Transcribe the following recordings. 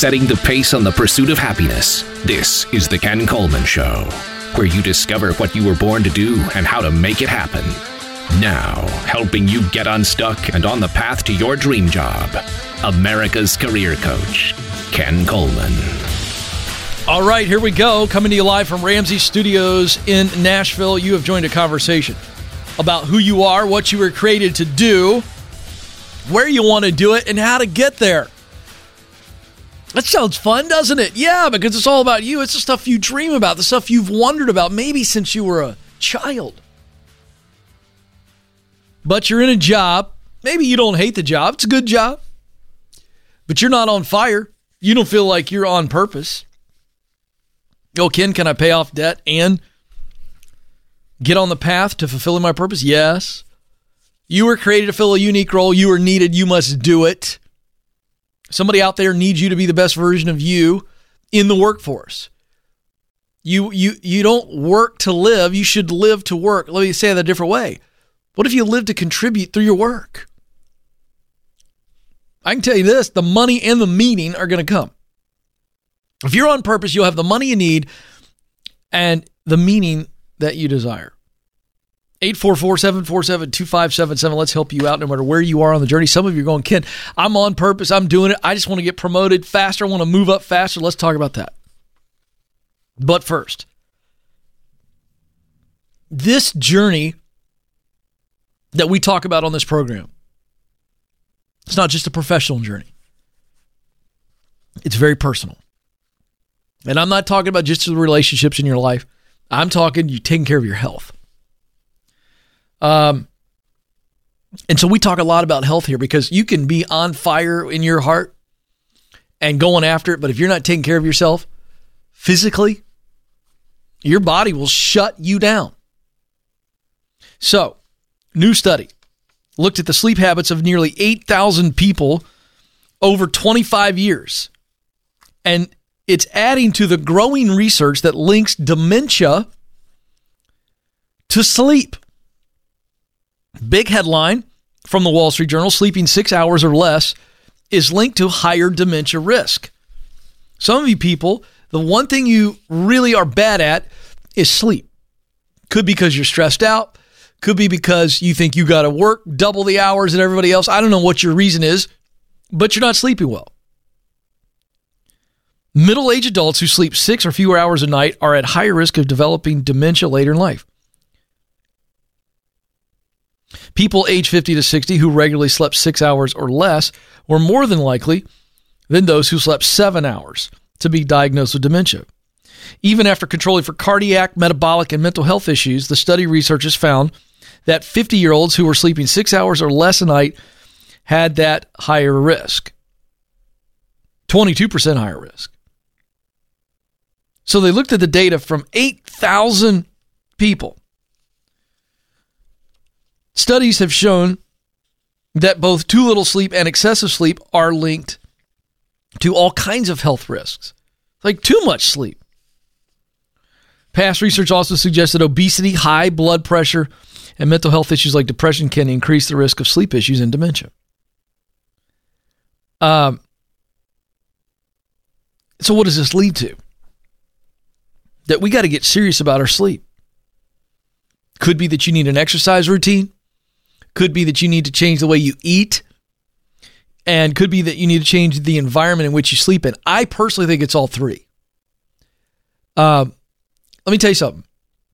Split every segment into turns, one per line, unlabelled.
setting the pace on the pursuit of happiness. This is The Ken Coleman Show, where you discover what you were born to do and how to make it happen. Now, helping you get unstuck and on the path to your dream job, America's career coach, Ken Coleman.
All right, here we go. Coming to you live from Ramsey Studios in Nashville. You have joined a conversation about who you are, what you were created to do, where you want to do it, and how to get there. That sounds fun, doesn't it? Yeah, because it's all about you. It's the stuff you dream about, the stuff you've wondered about, maybe since you were a child. But you're in a job. Maybe you don't hate the job. It's a good job. But you're not on fire. You don't feel like you're on purpose. Oh, Ken, can I pay off debt and get on the path to fulfilling my purpose? Yes. You were created to fill a unique role. You are needed. You must do it. Somebody out there needs you to be the best version of you in the workforce. You don't work to live. You should live to work. Let me say that a different way. What if you live to contribute through your work? I can tell you this, the money and the meaning are going to come. If you're on purpose, you'll have the money you need and the meaning that you desire. 844-747-2577. Let's help you out no matter where you are on the journey. Some of you are going, Ken, I'm on purpose. I'm doing it. I just want to get promoted faster. I want to move up faster. Let's talk about that. But first, this journey that we talk about on this program, it's not just a professional journey. It's very personal. And I'm not talking about just the relationships in your life. I'm talking you taking care of your health. And so we talk a lot about health here because you can be on fire in your heart and going after it, but if you're not taking care of yourself physically, your body will shut you down. So, new study looked at the sleep habits of nearly 8,000 people over 25 years. And it's adding to the growing research that links dementia to sleep. Big headline from the Wall Street Journal, sleeping 6 hours or less is linked to higher dementia risk. Some of you people, the one thing you really are bad at is sleep. Could be because you're stressed out. Could be because you think you got to work double the hours that everybody else. I don't know what your reason is, but you're not sleeping well. Middle-aged adults who sleep 6 or fewer hours a night are at higher risk of developing dementia later in life. People age 50 to 60 who regularly slept 6 hours or less were more than likely than those who slept 7 hours to be diagnosed with dementia. Even after controlling for cardiac, metabolic, and mental health issues, the study researchers found that 50-year-olds who were sleeping 6 hours or less a night had that higher risk. 22% higher risk. So they looked at the data from 8,000 people. Studies have shown that both too little sleep and excessive sleep are linked to all kinds of health risks, like too much sleep. Past research also suggests that obesity, high blood pressure, and mental health issues like depression can increase the risk of sleep issues and dementia. So what does this lead to? That we got to get serious about our sleep. Could be that you need an exercise routine. Could be that you need to change the way you eat. And could be that you need to change the environment in which you sleep in. I personally think it's all three. Let me tell you something.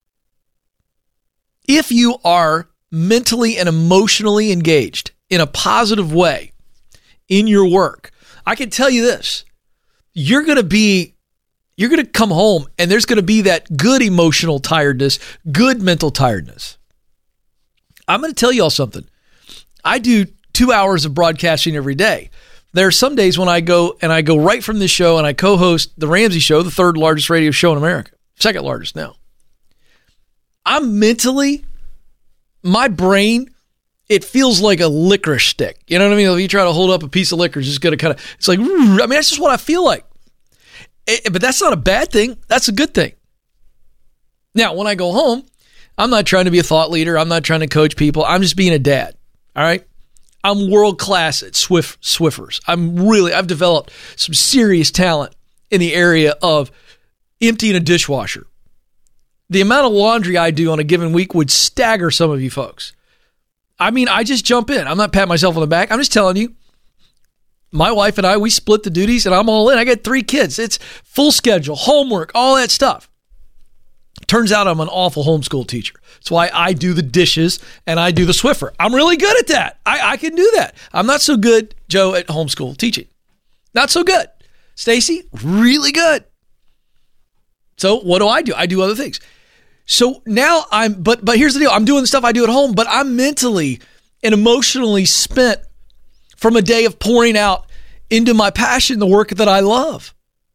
If you are mentally and emotionally engaged in a positive way in your work, I can tell you this. You're going to come home and there's going to be that good emotional tiredness, good mental tiredness. I'm going to tell y'all something. I do 2 hours of broadcasting every day. There are some days when I go right from this show and I co-host the Ramsey Show, the third largest radio show in America, second largest now. I'm mentally, my brain, it feels like a licorice stick. You know what I mean? If you try to hold up a piece of liquor, it's just going to kind of, it's like, that's just what I feel like. But that's not a bad thing. That's a good thing. Now, when I go home, I'm not trying to be a thought leader. I'm not trying to coach people. I'm just being a dad. All right. I'm world class at Swiffers. I've developed some serious talent in the area of emptying a dishwasher. The amount of laundry I do on a given week would stagger some of you folks. I mean, I just jump in. I'm not patting myself on the back. I'm just telling you, my wife and I, we split the duties and I'm all in. I got 3 kids. It's full schedule, homework, all that stuff. Turns out I'm an awful homeschool teacher. That's why I do the dishes and I do the Swiffer. I'm really good at that. I can do that. I'm not so good, Joe, at homeschool teaching. Not so good. Stacy, really good. So what do? I do other things. So now but here's the deal. I'm doing the stuff I do at home, but I'm mentally and emotionally spent from a day of pouring out into my passion, the work that I love.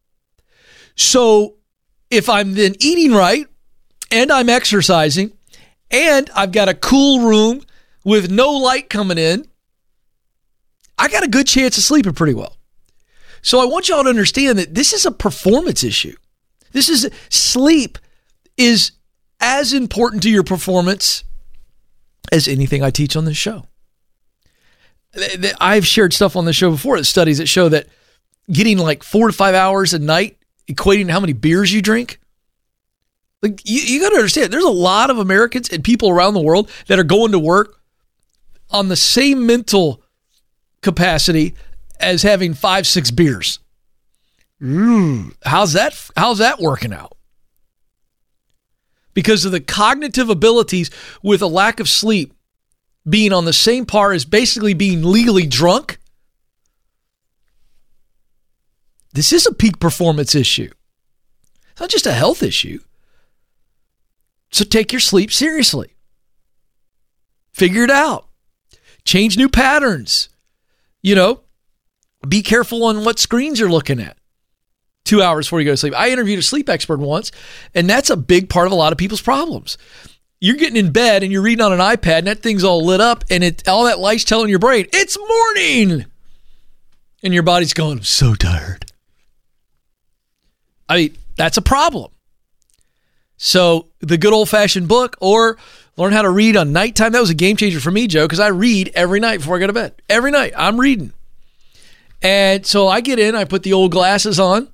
So if I'm then eating right and I'm exercising and I've got a cool room with no light coming in, I got a good chance of sleeping pretty well. So I want y'all to understand that this is a performance issue. Sleep is as important to your performance as anything I teach on this show. I've shared stuff on the show before, studies that show that getting like 4 to 5 hours a night, equating to how many beers you drink. Like you got to understand, there's a lot of Americans and people around the world that are going to work on the same mental capacity as having 5-6 beers. How's that working out? Because of the cognitive abilities with a lack of sleep being on the same par as basically being legally drunk. This is a peak performance issue. It's not just a health issue. So take your sleep seriously. Figure it out. Change new patterns. Be careful on what screens you're looking at 2 hours before you go to sleep. I interviewed a sleep expert once, and that's a big part of a lot of people's problems. You're getting in bed and you're reading on an iPad and that thing's all lit up and all that light's telling your brain, it's morning. And your body's going, I'm so tired. I mean, that's a problem. So the good old-fashioned book or learn how to read on nighttime, that was a game changer for me, Joe, because I read every night before I go to bed. Every night I'm reading. And so I get in, I put the old glasses on,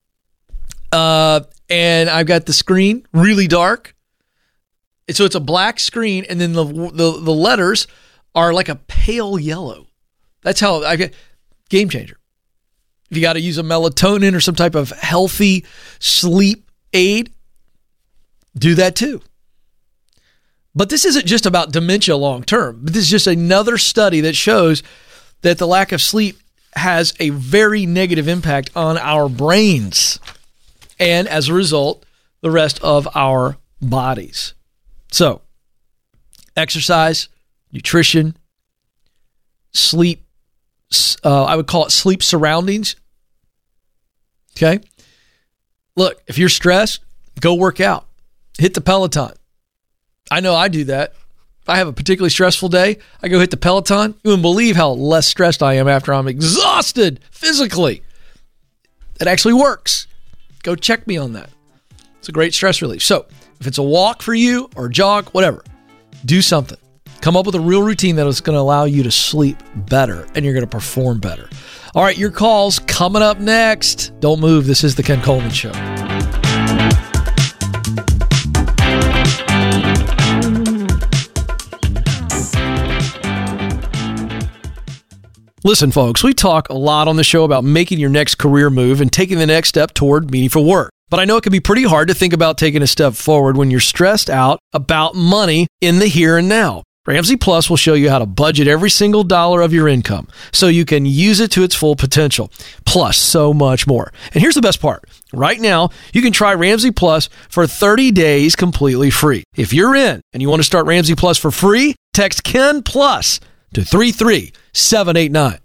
and I've got the screen really dark. And so it's a black screen, and then the letters are like a pale yellow. That's how I get game changer. If you got to use a melatonin or some type of healthy sleep aid, do that too. But this isn't just about dementia long term. This is just another study that shows that the lack of sleep has a very negative impact on our brains and, as a result, the rest of our bodies. So, exercise, nutrition, sleep, I would call it sleep surroundings. Okay? Look, if you're stressed, go work out. Hit the Peloton. I know I do that. If I have a particularly stressful day, I go hit the Peloton. You wouldn't believe how less stressed I am after I'm exhausted physically. It actually works. Go check me on that. It's a great stress relief. So, if it's a walk for you or a jog, whatever, do something. Come up with a real routine that is going to allow you to sleep better and you're going to perform better. All right, your calls coming up next. Don't move. This is The Ken Coleman Show. Listen, folks, we talk a lot on the show about making your next career move and taking the next step toward meaningful work. But I know it can be pretty hard to think about taking a step forward when you're stressed out about money in the here and now. Ramsey Plus will show you how to budget every single dollar of your income so you can use it to its full potential, plus so much more. And here's the best part. Right now, you can try Ramsey Plus for 30 days completely free. If you're in and you want to start Ramsey Plus for free, text Ken Plus to 33789.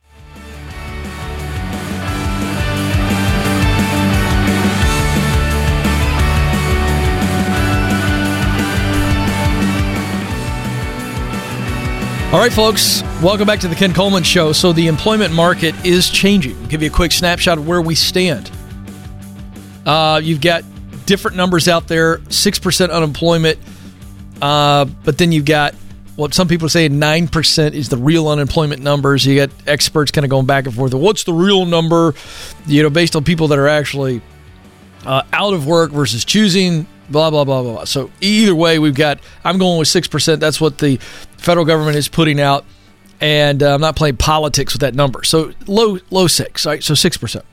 All right, folks, welcome back to the Ken Coleman Show. So the employment market is changing. I'll give you a quick snapshot of where we stand. You've got different numbers out there, 6% unemployment, but then you've got what some people say 9% is the real unemployment numbers. You get experts kind of going back and forth. What's the real number, based on people that are actually out of work versus choosing, blah, blah, blah, blah. So either way, I'm going with 6%. That's what the federal government is putting out. And I'm not playing politics with that number. So low 6, right? So 6%.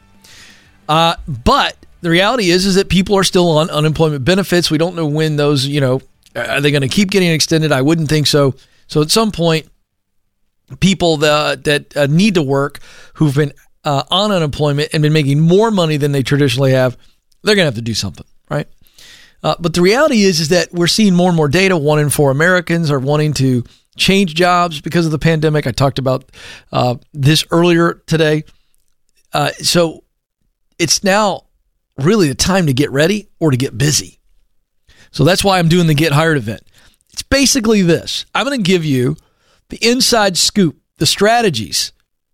But the reality is that people are still on unemployment benefits. We don't know when those, are they going to keep getting extended? I wouldn't think so. So at some point, people that need to work who've been on unemployment and been making more money than they traditionally have, they're going to have to do something, right? But the reality is that we're seeing more and more data. 1 in 4 Americans are wanting to change jobs because of the pandemic. I talked about this earlier today. So it's now really the time to get ready or to get busy. So that's why I'm doing the Get Hired event. It's basically this. I'm going to give you the inside scoop, the strategies,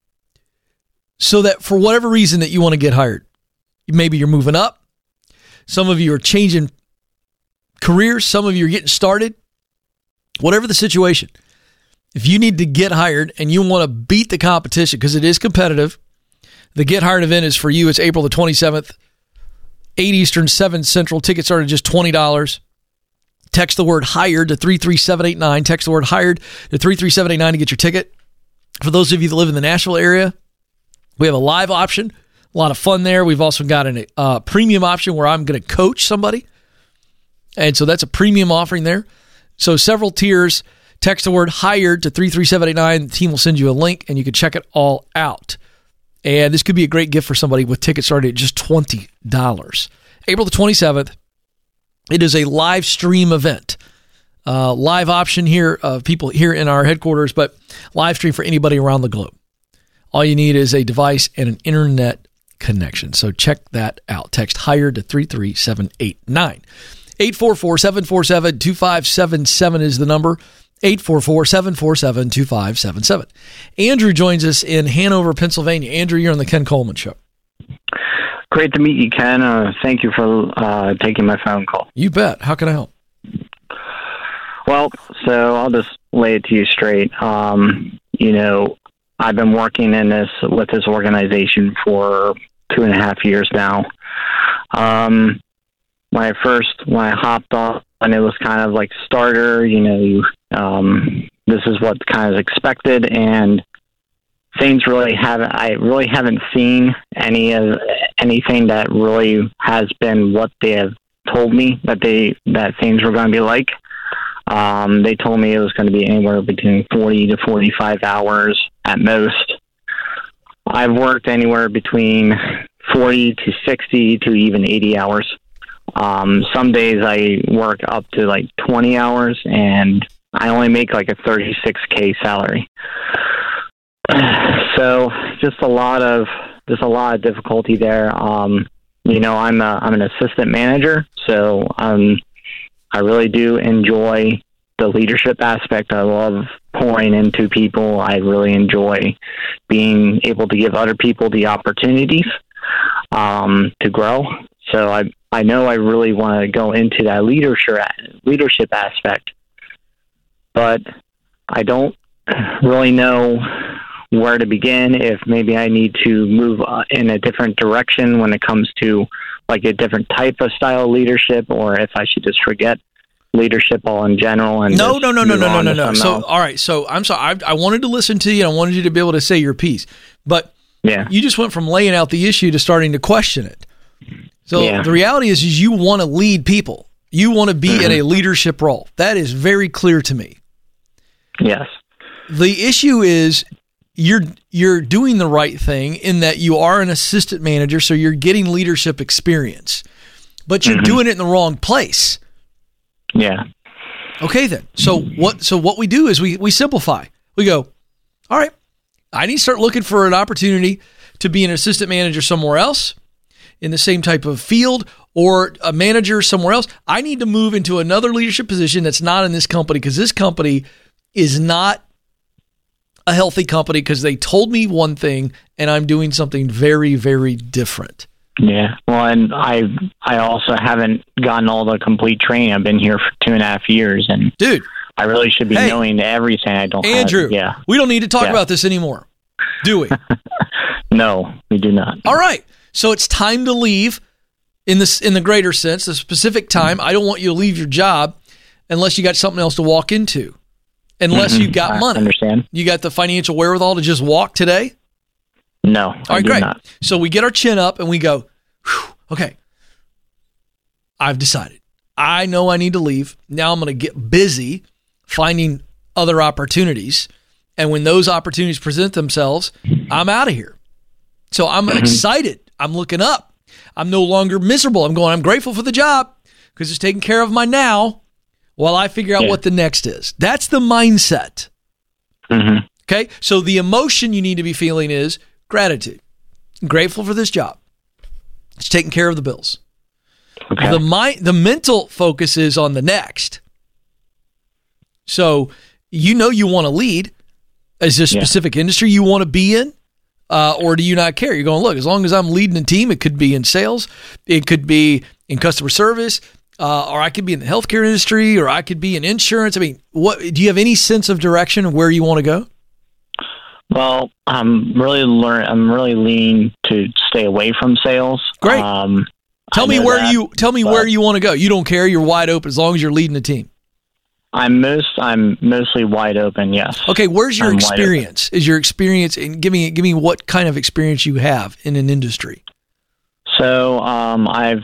so that for whatever reason that you want to get hired, maybe you're moving up. Some of you are changing careers. Some of you are getting started. Whatever the situation, if you need to get hired and you want to beat the competition, because it is competitive, the Get Hired event is for you. It's April the 27th, 8 Eastern, 7 Central. Tickets are just $20. Text the word HIRED to 33789. Text the word HIRED to 33789 to get your ticket. For those of you that live in the Nashville area, we have a live option. A lot of fun there. We've also got a premium option where I'm going to coach somebody. And so that's a premium offering there. So several tiers. Text the word HIRED to 33789. The team will send you a link and you can check it all out. And this could be a great gift for somebody with tickets starting at just $20. April the 27th. It is a live stream event. Live option here of people here in our headquarters, but live stream for anybody around the globe. All you need is a device and an internet connection. So check that out. Text HIRED to 33789. 844-747-2577 is the number. 844-747-2577. Andrew joins us in Hanover, Pennsylvania. Andrew, you're on the Ken Coleman Show.
Great to meet you, Ken. Thank you for taking my phone call.
You bet. How can I help?
Well, so I'll just lay it to you straight. I've been working with this organization for 2.5 years now. When I hopped on, and it was kind of like starter, this is what kind of expected, and things I really haven't seen anything that really has been what they have told me that things were going to be like. They told me it was going to be anywhere between 40 to 45 hours at most. I've worked anywhere between 40 to 60 to even 80 hours. Some days I work up to like 20 hours, and I only make like a $36K salary. So just a lot of difficulty there. I'm an assistant manager, so I really do enjoy the leadership aspect. I love pouring into people. I really enjoy being able to give other people the opportunities to grow. So I know I really want to go into that leadership aspect, but I don't really know where to begin, if maybe I need to move in a different direction when it comes to like a different type of style of leadership, or if I should just forget leadership all in general. And
No. So, all right. So I'm sorry. I wanted to listen to you. I wanted you to be able to say your piece, but
yeah,
you just went from laying out the issue to starting to question it. So
yeah.
The reality is you want to lead people. You want to be in a leadership role. That is very clear to me.
Yes.
The issue is you're doing the right thing in that you are an assistant manager, so you're getting leadership experience, but you're doing it in the wrong place.
Yeah.
Okay, then. So what we do is we simplify. We go, all right, I need to start looking for an opportunity to be an assistant manager somewhere else in the same type of field, or a manager somewhere else. I need to move into another leadership position that's not in this company, because this company is not a healthy company, because they told me one thing and I'm doing something very, very different.
Yeah. Well, and I also haven't gotten all the complete training. I've been here for 2.5 years, and
dude,
I really should be knowing everything I don't
Andrew,
have. Yeah.
We don't need to talk about this anymore, do we?
No, we do not.
All right. So it's time to leave in the greater sense, the specific time. I don't want you to leave your job unless you got something else to walk into. Unless you got money.
I understand.
You got the financial wherewithal to just walk today?
No.
All right, great. Not. So we get our chin up and we go, okay, I've decided. I know I need to leave. Now I'm going to get busy finding other opportunities. And when those opportunities present themselves, I'm out of here. So I'm excited. I'm looking up. I'm no longer miserable. I'm grateful for the job because it's taking care of my now while I figure out what the next is. That's the mindset. Okay? So the emotion you need to be feeling is gratitude. I'm grateful for this job. It's taking care of the bills.
Okay.
The mental focus is on the next. So you want to lead. Is there a specific industry you want to be in? Or do you not care? You're going, look, as long as I'm leading a team, it could be in sales, it could be in customer service, or I could be in the healthcare industry, or I could be in insurance. I mean, what do you have any sense of direction of where you want to go?
Well, I'm really leaning to stay away from sales.
Great. Tell me where you want to go. You don't care. You're wide open as long as you're leading a team.
I'm mostly wide open. Yes.
Okay. Where's your experience? Is your experience? And give me what kind of experience you have in an industry.
So I've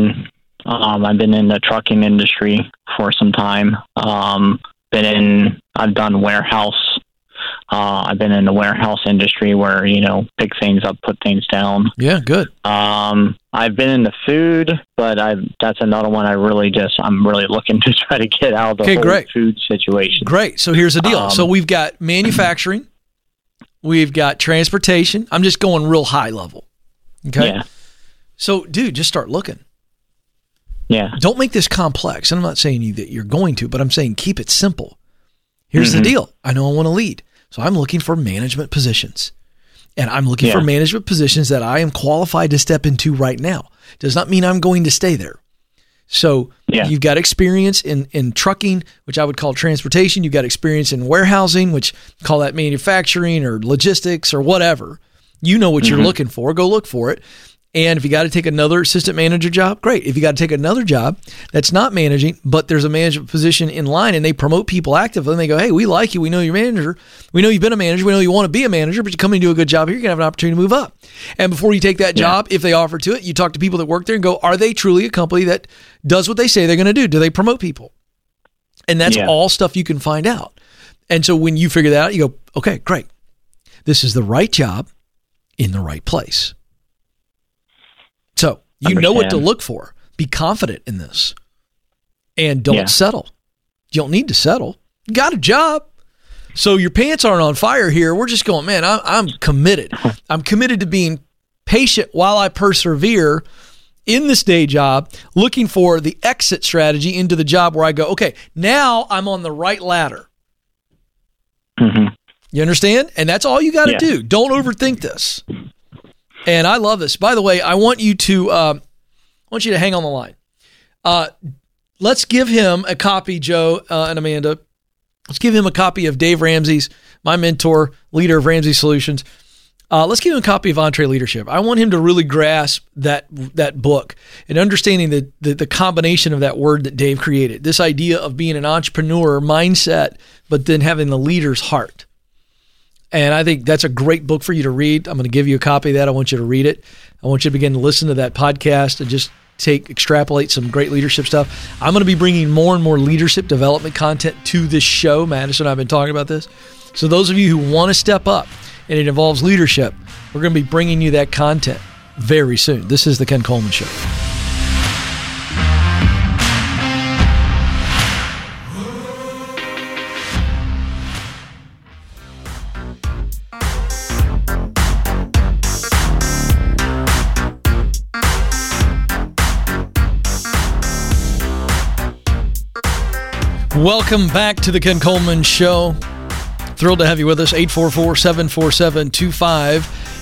been in the trucking industry for some time. I've done warehouse. I've been in the warehouse industry where, pick things up, put things down.
Yeah, good.
I've been in the food, but that's another one I'm really looking to try to get out of the whole food situation.
Great. So here's the deal. So we've got manufacturing. We've got transportation. I'm just going real high level. Okay. Yeah. So, dude, just start looking.
Yeah.
Don't make this complex. And I'm not saying that you're going to, but I'm saying keep it simple. Here's the deal. I know I want to lead. So I'm looking for management positions. And I'm looking for management positions that I am qualified to step into right now. Does not mean I'm going to stay there. So you've got experience in trucking, which I would call transportation. You've got experience in warehousing, which call that manufacturing or logistics or whatever. You know what you're looking for. Go look for it. And if you got to take another assistant manager job, great. If you got to take another job that's not managing, but there's a management position in line and they promote people actively and they go, hey, we like you. We know you're a manager. We know you've been a manager. We know you want to be a manager, but you come and do a good job here. You're going to have an opportunity to move up. And before you take that job, if they offer to it, you talk to people that work there and go, are they truly a company that does what they say they're going to do? Do they promote people? And that's all stuff you can find out. And so when you figure that out, you go, okay, great. This is the right job in the right place. So you know what to look for. Be confident in this. And don't settle. You don't need to settle. You got a job. So your pants aren't on fire here. We're just going, man, I'm committed. I'm committed to being patient while I persevere in this day job, looking for the exit strategy into the job where I go, okay, now I'm on the right ladder. You understand? And that's all you got to do. Don't overthink this. And I love this. By the way, I want you to hang on the line. Let's give him a copy, Joe and Amanda. Let's give him a copy of Dave Ramsey's, my mentor, leader of Ramsey Solutions. Let's give him a copy of EntreLeadership. I want him to really grasp that book and understanding the combination of that word that Dave created. This idea of being an entrepreneur mindset, but then having the leader's heart. And I think that's a great book for you to read. I'm going to give you a copy of that. I want you to read it. I want you to begin to listen to that podcast and just extrapolate some great leadership stuff. I'm going to be bringing more and more leadership development content to this show. Madison and I have been talking about this. So those of you who want to step up and it involves leadership, we're going to be bringing you that content very soon. This is The Ken Coleman Show. Welcome back to the Ken Coleman Show. Thrilled to have you with us. 844-747-2588.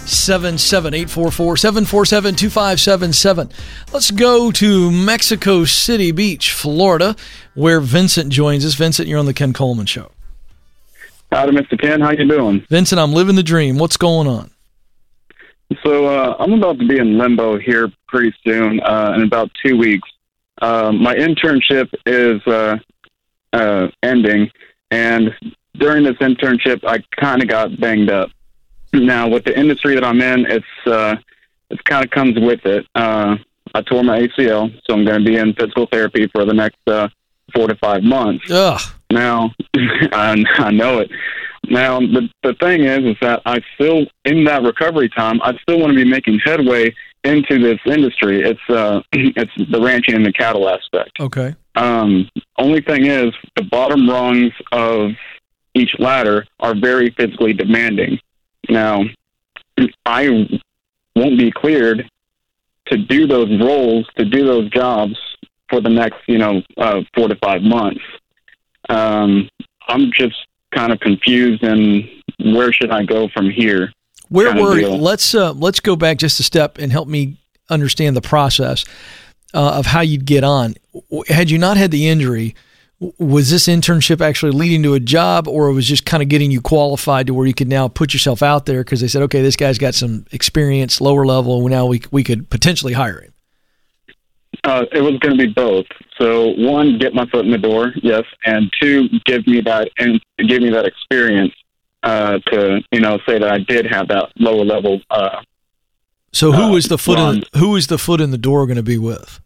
844-747-2577. Let's go to Mexico City Beach, Florida, where Vincent joins us. Vincent, you're on the Ken Coleman Show.
Howdy, Mr. Ken. How you doing?
Vincent, I'm living the dream. What's going on?
So I'm about to be in limbo here pretty soon, in about 2 weeks. My internship is ending, and during this internship, I kind of got banged up. Now, with the industry that I'm in, it kind of comes with it. I tore my ACL, so I'm going to be in physical therapy for the next 4 to 5 months.
Ugh.
Now, I know it. Now, the thing is that I still, in that recovery time, I still want to be making headway into this industry. It's the ranching and the cattle aspect.
Okay.
Only thing is, the bottom rungs of each ladder are very physically demanding. Now, I won't be cleared to do those roles, to do those jobs for the next, 4 to 5 months. I'm just kind of confused, and where should I go from here?
Where were you? Let's go back just a step and help me understand the process of how you'd get on. Had you not had the injury, was this internship actually leading to a job, or it was just kind of getting you qualified to where you could now put yourself out there because they said, okay, this guy's got some experience, lower level, and now we could potentially hire him?
It was going to be both. So, one, get my foot in the door, yes, and two, give me that experience to say that I did have that lower level.
So, who is the foot in the door going to be with?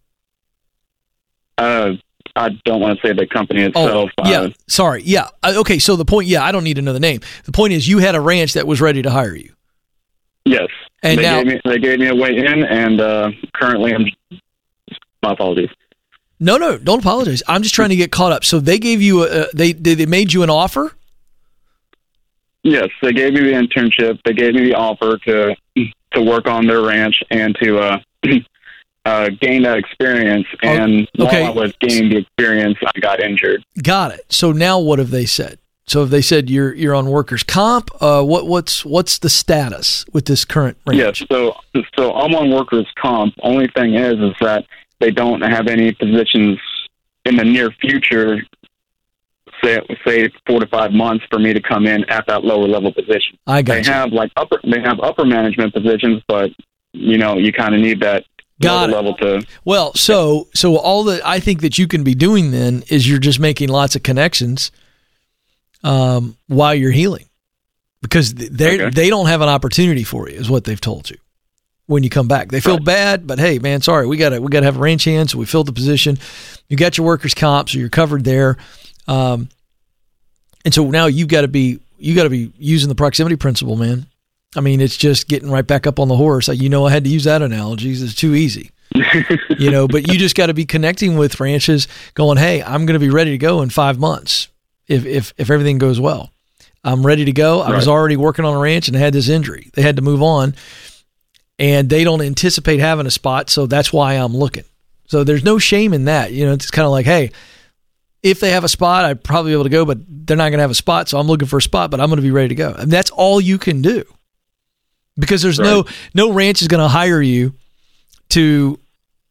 I don't want to say the company itself.
Oh, yeah. Sorry. Yeah. Okay. So the point. Yeah, I don't need to know the name. The point is, you had a ranch that was ready to hire you.
Yes.
And
they gave me a way in, and currently I'm. My apologies.
No, don't apologize. I'm just trying to get caught up. So they gave you they made you an offer?
Yes, they gave me the internship. They gave me the offer to work on their ranch and to gain that experience. And while I was gaining the experience, I got injured. Got
it. So now what have they said? So have they said you're on workers' comp? What's the status with this current ranch?
Yes. So I'm on workers' comp. Only thing is that they don't have any positions in the near future, say 4 to 5 months for me to come in at that lower level position.
I got
They have upper management positions, but you kind of need that lower level to.
Well, so all that I think that you can be doing then is you're just making lots of connections while you're healing, because they don't have an opportunity for you, is what they've told you. When you come back, they feel bad, but hey, man, sorry, we got to have a ranch hand, so we filled the position. You got your workers' comp, so you're covered there, and so now you got to be using the proximity principle, man. I mean, it's just getting right back up on the horse. I had to use that analogy. It's too easy, but you just got to be connecting with ranches, going, hey, I'm going to be ready to go in 5 months if everything goes well. I'm ready to go. I was already working on a ranch and had this injury. They had to move on. And they don't anticipate having a spot, so that's why I'm looking. So there's no shame in that. It's kind of like, hey, if they have a spot, I'd probably be able to go, but they're not going to have a spot, so I'm looking for a spot, but I'm going to be ready to go. And that's all you can do. Because there's no ranch is going to hire you to...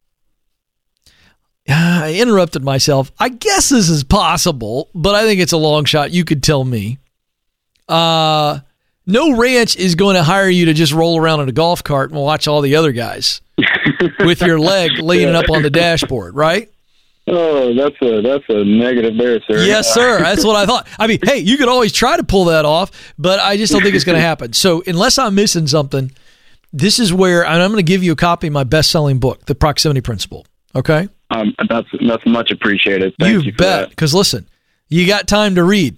I interrupted myself. I guess this is possible, but I think it's a long shot. You could tell me. No ranch is going to hire you to just roll around in a golf cart and watch all the other guys with your leg leaning up on the dashboard, right?
Oh, that's a negative there, sir.
Yes, sir. That's what I thought. I mean, hey, you could always try to pull that off, but I just don't think it's going to happen. So unless I'm missing something, this is where I'm going to give you a copy of my best-selling book, The Proximity Principle. Okay?
That's much appreciated. Thank you for
bet. Because listen, you got time to read.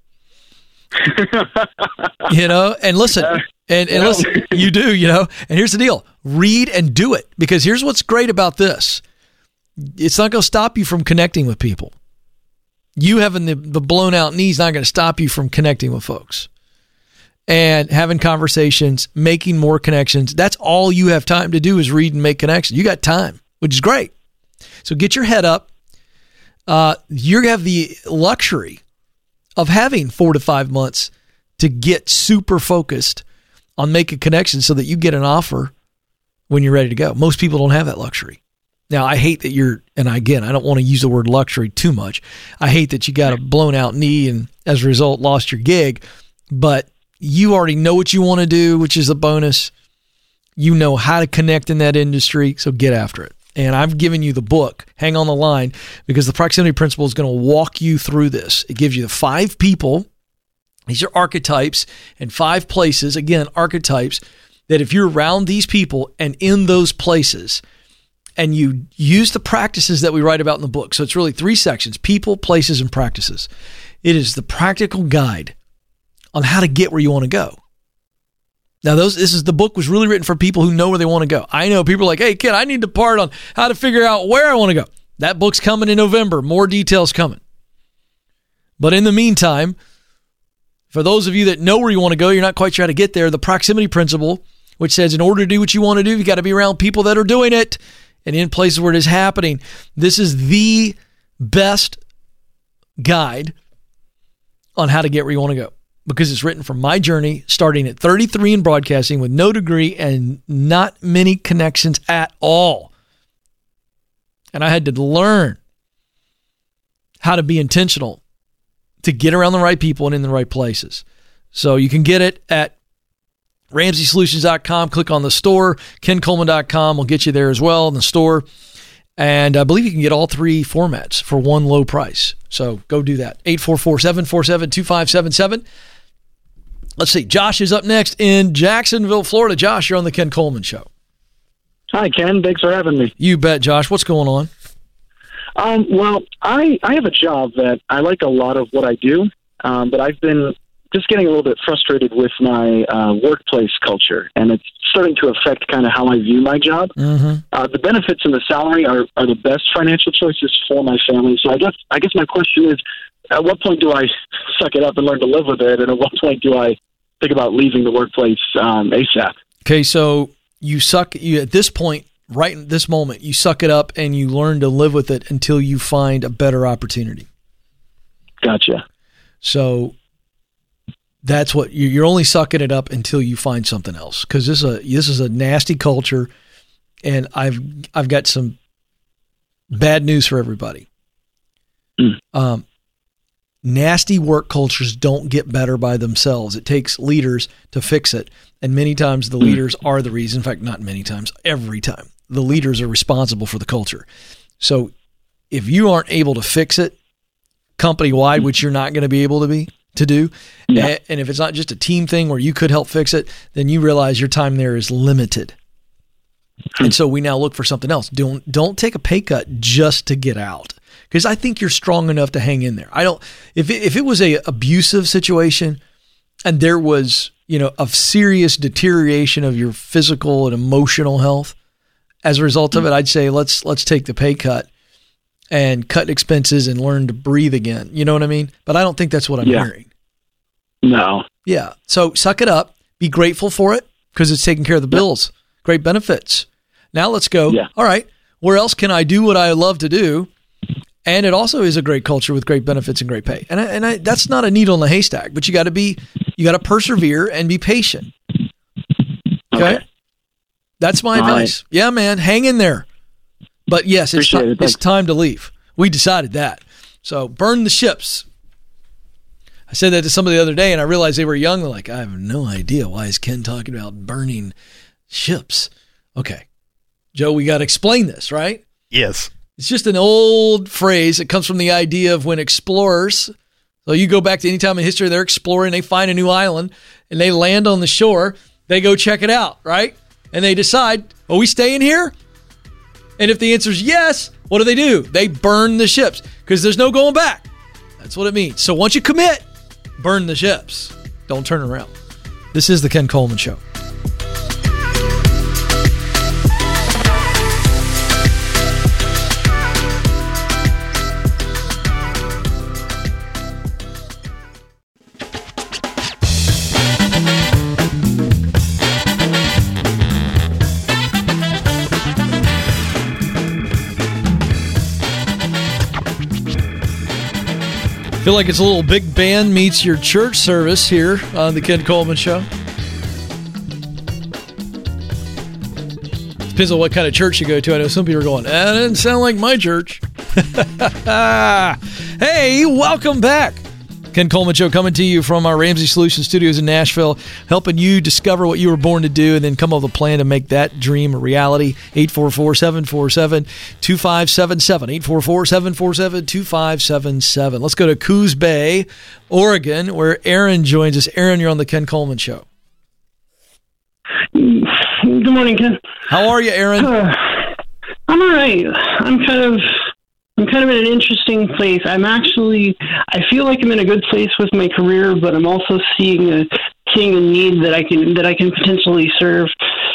And listen, and listen, you do, and here's the deal: read and do it, because here's what's great about this. It's not going to stop you from connecting with people. You having the blown out knees not going to stop you from connecting with folks and having conversations, making more connections. That's all you have time to do is read and make connections. You got time, which is great. So get your head up. You have the luxury of having 4 to 5 months to get super focused on making connections so that you get an offer when you're ready to go. Most people don't have that luxury. Now, I hate that and again, I don't want to use the word luxury too much. I hate that you got a blown out knee and as a result lost your gig, but you already know what you want to do, which is a bonus. You know how to connect in that industry, so get after it. And I've given you the book, Hang on the Line, because the proximity principle is going to walk you through this. It gives you the 5 people. These are archetypes and 5 places, again, archetypes, that if you're around these people and in those places and you use the practices that we write about in the book. So it's really 3 sections: people, places, and practices. It is the practical guide on how to get where you want to go. Now, the book was really written for people who know where they want to go. I know people are like, hey, kid, I need to part on how to figure out where I want to go. That book's coming in November. More details coming. But in the meantime, for those of you that know where you want to go, you're not quite sure how to get there, the proximity principle, which says in order to do what you want to do, you got to be around people that are doing it and in places where it is happening. This is the best guide on how to get where you want to go, because it's written from my journey, starting at 33 in broadcasting with no degree and not many connections at all. And I had to learn how to be intentional to get around the right people and in the right places. So you can get it at RamseySolutions.com. Click on the store. KenColeman.com will get you there as well in the store. And I believe you can get all 3 formats for one low price. So go do that. 844-747-2577. Let's see. Josh is up next in Jacksonville, Florida. Josh, you're on the Ken Coleman Show.
Hi, Ken. Thanks for having me.
You bet, Josh. What's going on?
Well, I have a job that I like a lot of what I do, but I've been just getting a little bit frustrated with my workplace culture, and it's starting to affect kind of how I view my job.
Mm-hmm.
The benefits and the salary are the best financial choices for my family. So I guess my question is, at what point do I suck it up and learn to live with it, and at what point do I think about leaving the workplace ASAP?
Okay, so you at this point, right in this moment, you suck it up and you learn to live with it until you find a better opportunity.
Gotcha.
So that's what you're only sucking it up until you find something else, because this is a nasty culture, and I've got some bad news for everybody. Nasty work cultures don't get better by themselves. It takes leaders to fix it, and many times the leaders are the reason. In fact, not many times, every time the leaders are responsible for the culture. So if you aren't able to fix it company-wide, which you're not going to be able to do, and if it's not just a team thing where you could help fix it, then you realize your time there is limited. And so we now look for something else. Don't take a pay cut just to get out, because I think you're strong enough to hang in there. If it was a abusive situation and there was, a serious deterioration of your physical and emotional health as a result of it, I'd say let's take the pay cut and cut expenses and learn to breathe again. You know what I mean? But I don't think that's what I'm hearing.
No.
Yeah. So suck it up. Be grateful for it, because it's taking care of the bills. Great benefits. Now let's go. Yeah. All right. Where else can I do what I love to do? And it also is a great culture with great benefits and great pay. And that's not a needle in the haystack, but you got to persevere and be patient. Okay. That's my advice. Right. Yeah, man, hang in there. But yes, it's time to leave. We decided that. So burn the ships. I said that to somebody the other day, and I realized they were young. They're like, I have no idea. Why is Ken talking about burning ships? Okay. Joe, we got to explain this, right?
Yes.
It's just an old phrase. It comes from the idea of when explorers, so you go back to any time in history, they're exploring, they find a new island, and they land on the shore, they go check it out, right? And they decide, are we staying here? And if the answer is yes, what do? They burn the ships, because there's no going back. That's what it means. So once you commit, burn the ships. Don't turn around. This is the Ken Coleman Show. Feel like it's a little big band meets your church service here on the Ken Coleman Show. Depends on what kind of church you go to. I know some people are going, that doesn't sound like my church. Hey, welcome back. Ken Coleman Show coming to you from our Ramsey Solutions studios in Nashville, helping you discover what you were born to do and then come up with a plan to make that dream a reality. 844-747-2577. 844-747-2577. Let's go to Coos Bay, Oregon, where Aaron joins us. Aaron, you're on the Ken Coleman Show.
Good morning, Ken.
How are you, Aaron?
I'm all right. I'm kind of in an interesting place. I feel like I'm in a good place with my career, but I'm also seeing a need that I can potentially serve.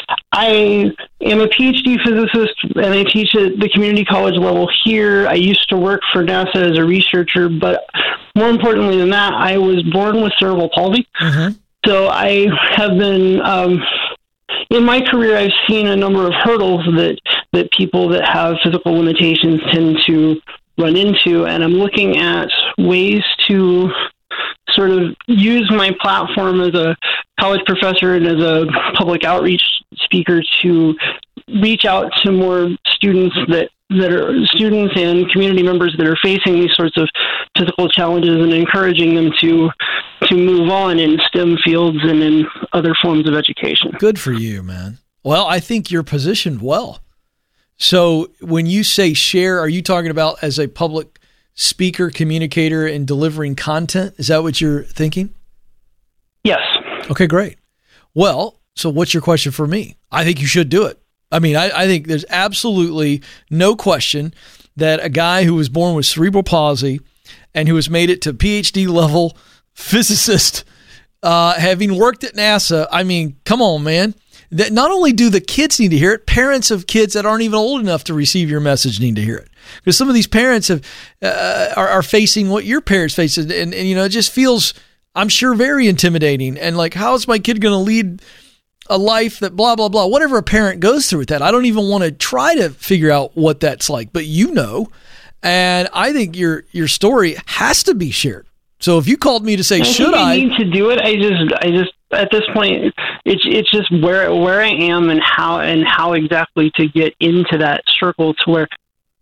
I am a PhD physicist, and I teach at the community college level here. I used to work for NASA as a researcher, but more importantly than that, I was born with cerebral palsy. Mm-hmm. So I have been, in my career, I've seen a number of hurdles that people that have physical limitations tend to run into, and I'm looking at ways to sort of use my platform as a college professor and as a public outreach speaker to reach out to more students that are students and community members that are facing these sorts of physical challenges, and encouraging them to move on in STEM fields and in other forms of education.
Good for you, man. Well, I think you're positioned well. So when you say share, are you talking about as a public speaker, communicator, and delivering content? Is that what you're thinking?
Yes.
Okay, great. Well, so what's your question for me? I think you should do it. I mean, I think there's absolutely no question that a guy who was born with cerebral palsy and who has made it to PhD level physicist, having worked at NASA, I mean, come on, man. That not only do the kids need to hear it, parents of kids that aren't even old enough to receive your message need to hear it. Because some of these parents are facing what your parents faced, and it just feels, I'm sure, very intimidating. And like, how is my kid going to lead a life that blah, blah, blah, whatever a parent goes through with that. I don't even want to try to figure out what that's like, but and I think your story has to be shared. So if you called me to say, should I
need to do it? I just at this point, it's just where I am and how exactly to get into that circle to where.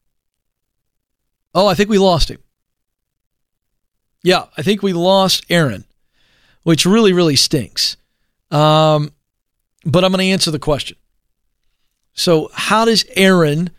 Oh, I think we lost him. Yeah, I think we lost Aaron, which really, really stinks. But I'm going to answer the question. So how does Aaron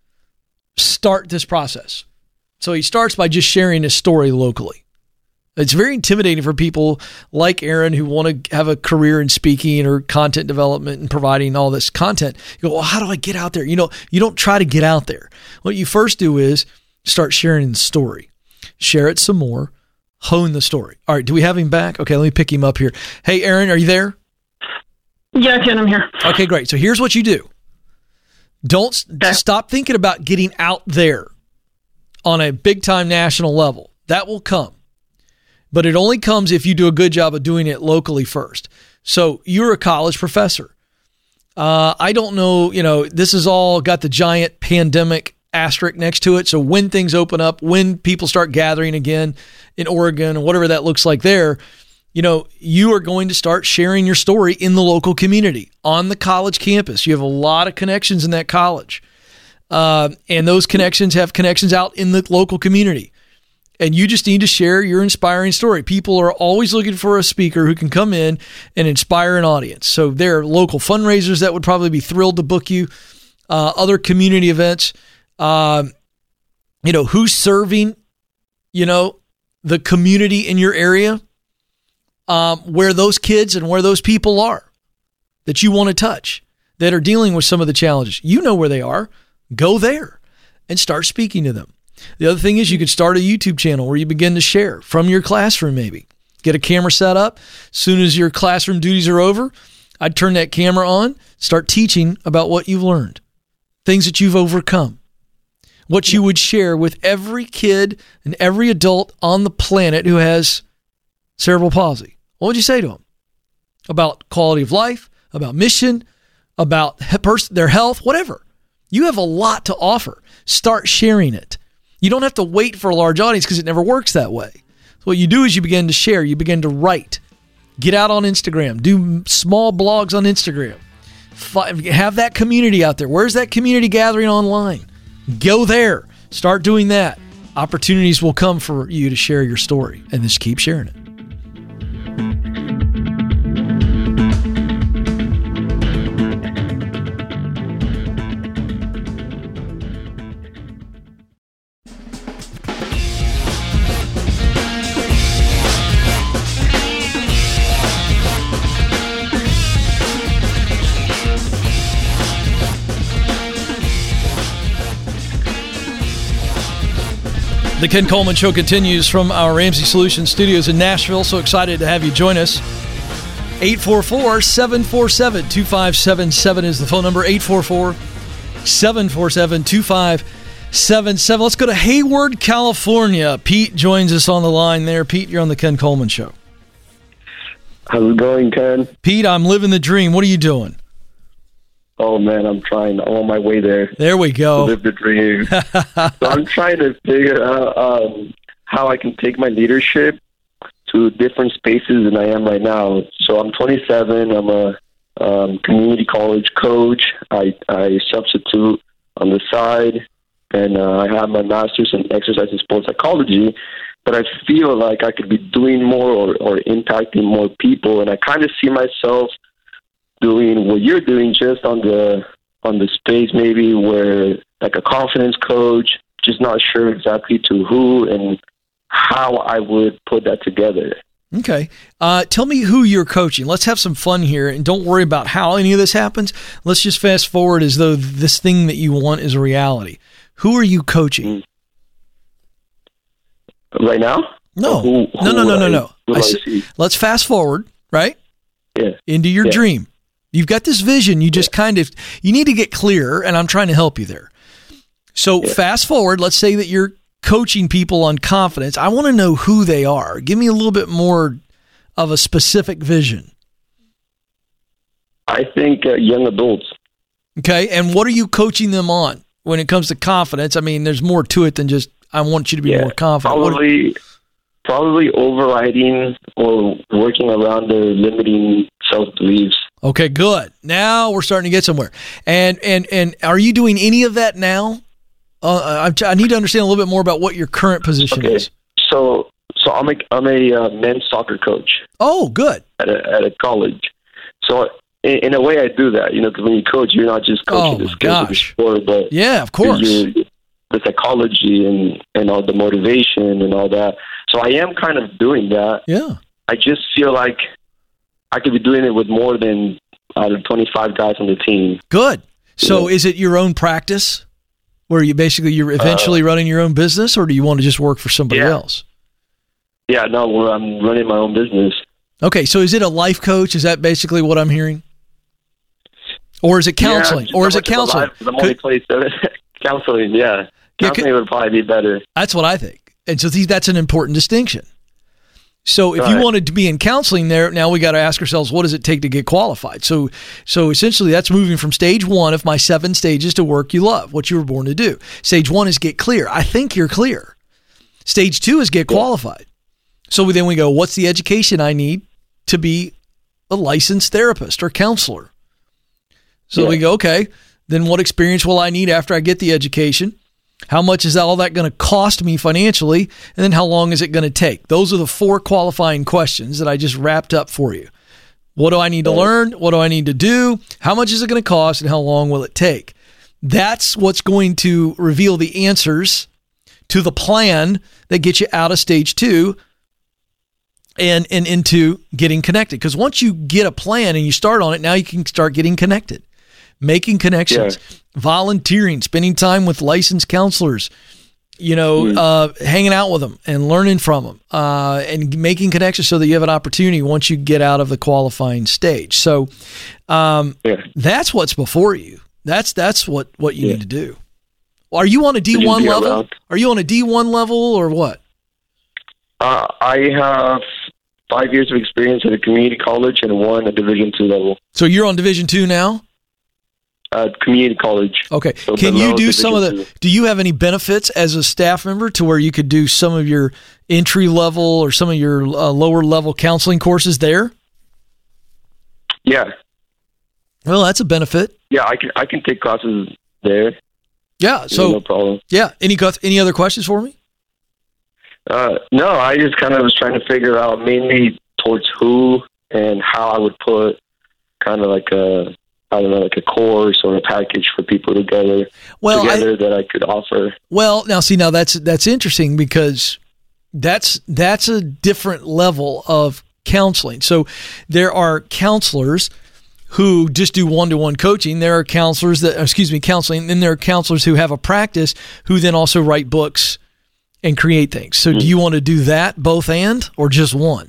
start this process? So he starts by just sharing his story locally. It's very intimidating for people like Aaron who want to have a career in speaking or content development and providing all this content. You go, well, how do I get out there? You don't try to get out there. What you first do is start sharing the story. Share it some more. Hone the story. All right, do we have him back? Okay, let me pick him up here. Hey, Aaron, are you there?
Yeah, Ken, I'm here.
Okay, great. So here's what you do. Don't stop thinking about getting out there on a big-time national level. That will come. But it only comes if you do a good job of doing it locally first. So you're a college professor. I don't know, this has all got the giant pandemic asterisk next to it. So when things open up, when people start gathering again in Oregon or whatever that looks like there, you are going to start sharing your story in the local community on the college campus. You have a lot of connections in that college. And those connections have connections out in the local community. And you just need to share your inspiring story. People are always looking for a speaker who can come in and inspire an audience. So there are local fundraisers that would probably be thrilled to book you, other community events. Who's serving, the community in your area, where those kids and where those people are that you want to touch, that are dealing with some of the challenges. You know where they are. Go there and start speaking to them. The other thing is you could start a YouTube channel where you begin to share from your classroom maybe. Get a camera set up. As soon as your classroom duties are over, I'd turn that camera on, start teaching about what you've learned, things that you've overcome, what you would share with every kid and every adult on the planet who has cerebral palsy. What would you say to them? About quality of life, about mission, about their health, whatever. You have a lot to offer. Start sharing it. You don't have to wait for a large audience because it never works that way. So what you do is you begin to share, you begin to write, get out on Instagram, do small blogs on Instagram, Have that community out there. Where's that community gathering online? Go there. Start doing that. Opportunities will come for you to share your story, and just keep sharing it. The Ken Coleman Show continues from our Ramsey Solutions studios in Nashville. So excited to have you join us. 844-747-2577 is the phone number. 844-747-2577. Let's go to Hayward, California. Pete joins us on the line there. Pete, you're on the Ken Coleman Show.
How's it going, Ken?
Pete, I'm living the dream. What are you doing?
Oh, man, I'm trying. I'm on my way there.
There we go.
To live the dream. So I'm trying to figure out how I can take my leadership to different spaces than I am right now. So I'm 27. I'm a community college coach. I substitute on the side, and I have my master's in exercise and sports psychology. But I feel like I could be doing more or impacting more people, and I kind of see myself doing what you're doing, just on the space maybe where, like, a confidence coach, just not sure exactly to who and how I would put that together.
Okay. Tell me who you're coaching. Let's have some fun here, and don't worry about how any of this happens. Let's just fast forward as though this thing that you want is a reality. Who are you coaching?
Right now?
No. No. Let's fast forward, right?
Yeah.
Into your dream. You've got this vision. You just you need to get clear, and I'm trying to help you there. So fast forward. Let's say that you're coaching people on confidence. I want to know who they are. Give me a little bit more of a specific vision.
I think young adults.
Okay. And what are you coaching them on when it comes to confidence? I mean, there's more to it than just, I want you to be more confident.
Probably overriding or working around their limiting self-beliefs.
Okay, good. Now we're starting to get somewhere. And are you doing any of that now? I need to understand a little bit more about what your current position is.
So I'm a men's soccer coach.
Oh, good.
At a college. So in a way, I do that. Because when you coach, you're not just coaching the skills of the sport, but
yeah, of course,
the psychology and all the motivation and all that. So I am kind of doing that.
Yeah.
I just feel like I could be doing it with more than 25 guys on the team.
Good. So is it your own practice where you're eventually running your own business, or do you want to just work for somebody else?
Yeah, no, I'm running my own business.
Okay. So is it a life coach? Is that basically what I'm hearing? Or is it counseling?
Yeah, counseling, yeah. Counseling would probably be better.
That's what I think. And so that's an important distinction. So if you wanted to be in counseling there, now we got to ask ourselves, what does it take to get qualified? So essentially that's moving from stage 1 of my 7 stages to work you love, what you were born to do. Stage 1 is get clear. I think you're clear. Stage 2 is get qualified. So then we go, what's the education I need to be a licensed therapist or counselor? So we go, okay, then what experience will I need after I get the education? How much is all that going to cost me financially? And then how long is it going to take? Those are the 4 qualifying questions that I just wrapped up for you. What do I need to learn? What do I need to do? How much is it going to cost? And how long will it take? That's what's going to reveal the answers to the plan that gets you out of stage 2 and into getting connected. Because once you get a plan and you start on it, now you can start getting connected. Making connections, volunteering, spending time with licensed counselors, hanging out with them and learning from them, and making connections so that you have an opportunity once you get out of the qualifying stage. So that's what's before you. That's what you need to do. Are you on a D1 level? Around? Are you on a D1 level or what?
I have 5 years of experience at a community college and 1 at Division II level.
So you're on Division II now?
Community college.
Okay. So can you do some of the, do you have any benefits as a staff member to where you could do some of your entry level or some of your lower level counseling courses there?
Yeah.
Well, that's a benefit.
Yeah, I can take classes there.
Yeah. So
no problem.
Yeah. Any other questions for me?
No, I just kind of was trying to figure out mainly towards who and how I would put kind of like a course or a package for people together that I could offer.
Well, now that's interesting because that's a different level of counseling. So there are counselors who just do one-to-one coaching. There are counselors counseling. Then there are counselors who have a practice who then also write books and create things. So do you want to do that both or just one?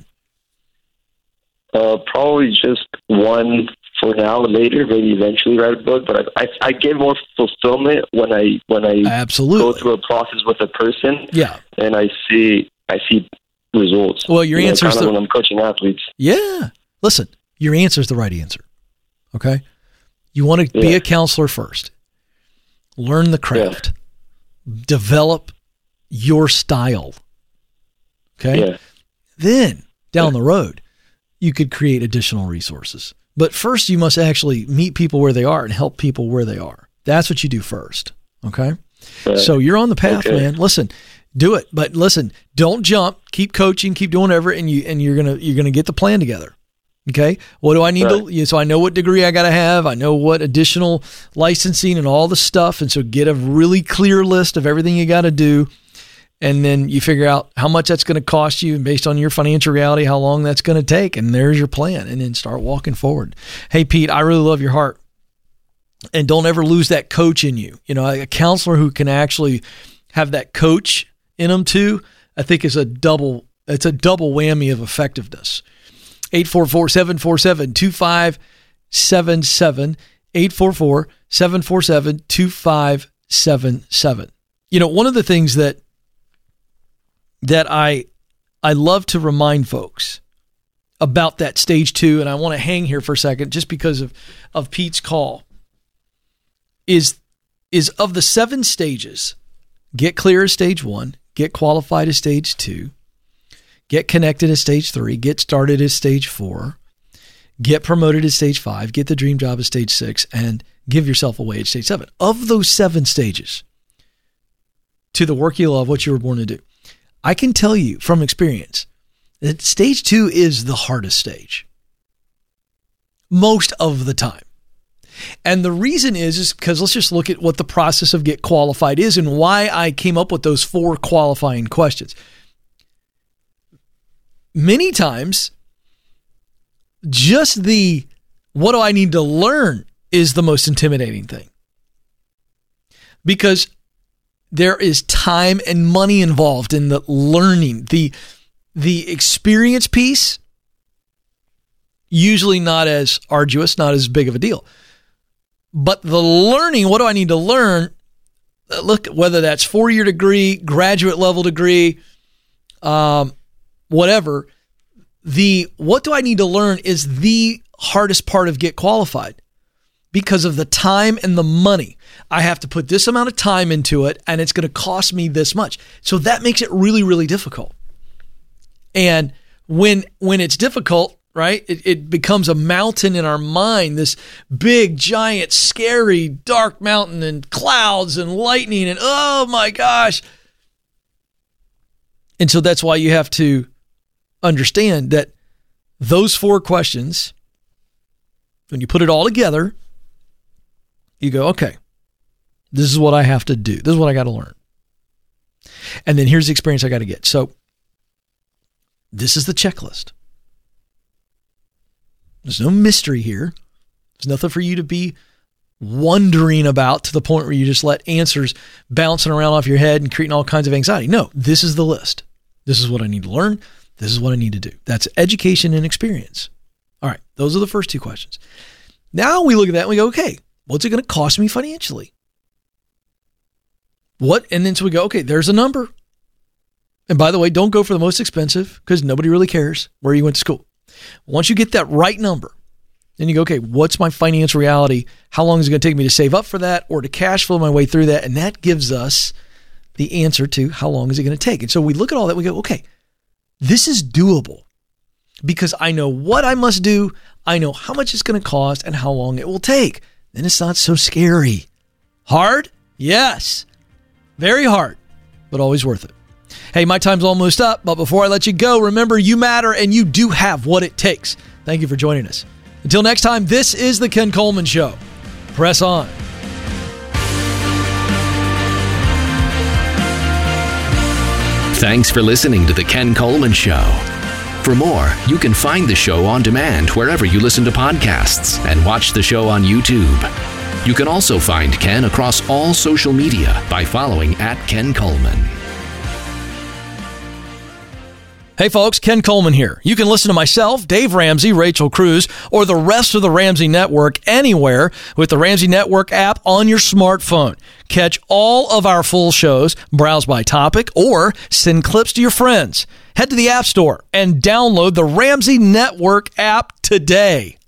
Probably just one for now. Later, maybe eventually write a book. But I get more fulfillment when I
absolutely
go through a process with a person.
Yeah,
and I see results.
Well, your answer is
when I'm coaching athletes.
Yeah, listen, your answer is the right answer. Okay, you want to be a counselor first. Learn the craft. Develop your style. Okay, then down the road, you could create additional resources. But first, you must actually meet people where they are and help people where they are. That's what you do first. Okay? So you're on the path, man. Listen, do it. But listen, don't jump. Keep coaching. Keep doing whatever, and you're gonna get the plan together. Okay? What do I need to? So I know what degree I got to have. I know what additional licensing and all the stuff. And so get a really clear list of everything you got to do. And then you figure out how much that's going to cost you, and based on your financial reality, how long that's going to take. And there's your plan. And then start walking forward. Hey, Pete, I really love your heart. And don't ever lose that coach in you. You know, a counselor who can actually have that coach in them too, I think it's a double whammy of effectiveness. 844-747-2577. 844-747-2577. You know, one of the things that I love to remind folks about that stage 2, and I want to hang here for a second just because of Pete's call, is of the 7 stages, get clear as stage 1, get qualified as stage 2, get connected as stage 3, get started as stage 4, get promoted as stage 5, get the dream job as stage 6, and give yourself away at stage 7. Of those 7 stages to the work you love, what you were born to do, I can tell you from experience that stage 2 is the hardest stage most of the time. And the reason is because let's just look at what the process of get qualified is and why I came up with those 4 qualifying questions. Many times, just the what do I need to learn is the most intimidating thing. Because there is time and money involved in the learning. The experience piece, usually not as arduous, not as big of a deal. But the learning, what do I need to learn? Look, whether that's 4-year degree, graduate level degree, whatever, what do I need to learn is the hardest part of get qualified. Because of the time and the money. I have to put this amount of time into it, and it's going to cost me this much. So that makes it really, really difficult. And when it's difficult, right, it becomes a mountain in our mind, this big, giant, scary, dark mountain and clouds and lightning and oh my gosh. And so that's why you have to understand that those 4 questions, when you put it all together, you go, okay, this is what I have to do. This is what I got to learn. And then here's the experience I got to get. So this is the checklist. There's no mystery here. There's nothing for you to be wondering about to the point where you just let answers bouncing around off your head and creating all kinds of anxiety. No, this is the list. This is what I need to learn. This is what I need to do. That's education and experience. All right, those are the first 2 questions. Now we look at that and we go, okay, what's it going to cost me financially? And then so we go, okay, there's a number. And by the way, don't go for the most expensive because nobody really cares where you went to school. Once you get that right number, then you go, okay, what's my financial reality? How long is it going to take me to save up for that or to cash flow my way through that? And that gives us the answer to how long is it going to take? And so we look at all that, we go, okay, this is doable. because I know what I must do. I know how much it's going to cost and how long it will take. Then it's not so scary. Hard? Yes. Very hard, but always worth it. Hey, my time's almost up, but before I let you go, remember you matter and you do have what it takes. Thank you for joining us. Until next time, this is The Ken Coleman Show. Press on.
Thanks for listening to The Ken Coleman Show. For more, you can find the show on demand wherever you listen to podcasts and watch the show on YouTube. You can also find Ken across all social media by following @KenColeman.
Hey folks, Ken Coleman here. You can listen to myself, Dave Ramsey, Rachel Cruz, or the rest of the Ramsey Network anywhere with the Ramsey Network app on your smartphone. Catch all of our full shows, browse by topic, or send clips to your friends. Head to the App Store and download the Ramsey Network app today.